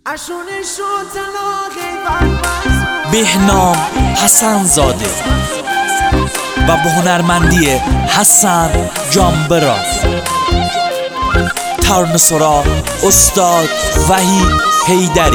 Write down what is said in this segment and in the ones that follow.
بهنام حسن زاده و به هنرمندی حسن جانبراز. ترانه‌سرا استاد وحید حیدری.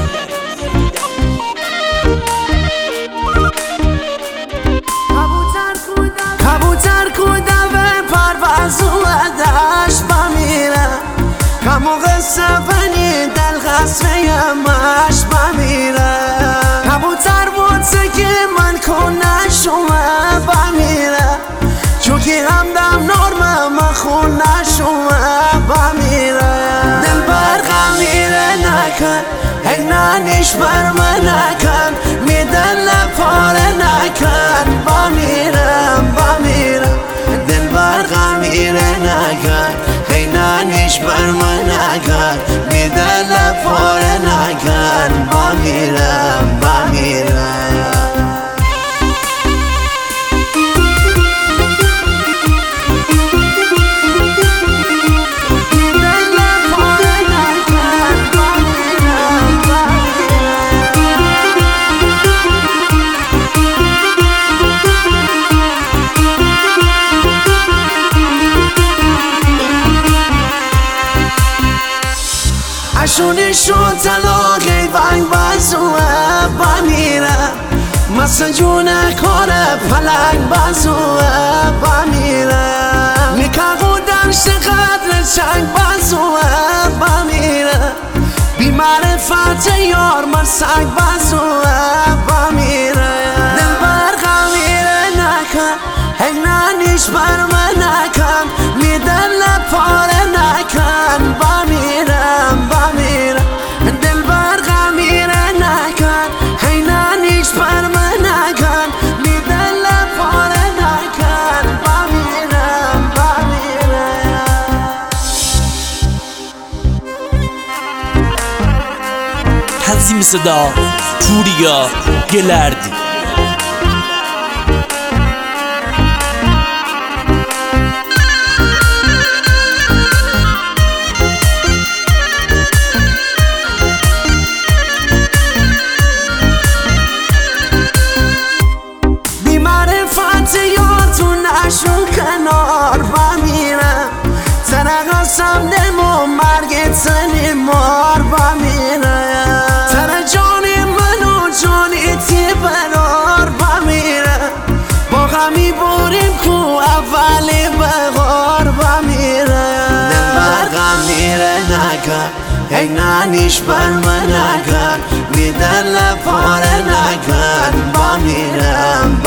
کبوتر کوده به پرواز اومدش بمیره، کمو سفنی دل قصفه‌مش بمیره. کبوتر بود که من کنش اومد بمیره، چونکه همدم نرمه من خونش اومد بمیره. دل برقم میره نکن هنانش بر من نکن، میدل پاره نکن بمیرم بمیرم. دل برقم میره نکن هنانش بر من نکن، میدل پاره نکن بمیرم بمیرم. اشونه شد تلاقی ونگ بازوه بمیره، مثل جونه کاره پلنگ بازوه بمیره. میکاغودن شقدر چنگ بازوه بمیره، بی معرفت یار من سنگ بازوه بمیره. دل برقم میره نکن هنانیش بر من نکن، میدل پاره نکن بمیرم بمیرم. دل برقم میره نکن هنانیش بر من نکن، میدل پاره نکن بمیرم بمیرم. تنظیم صدا پوریا گلردی. نشون کنار بمیرم، تنه قسم نمو مرگ تنی مار بمیرم. تنه جانی منو جانی تی برار بمیرم، با غمی بوریم کو اولی بغار بمیرم. دل برقم میره نکن هنانیش بر من نکن، میدل پاره نکن بمیرم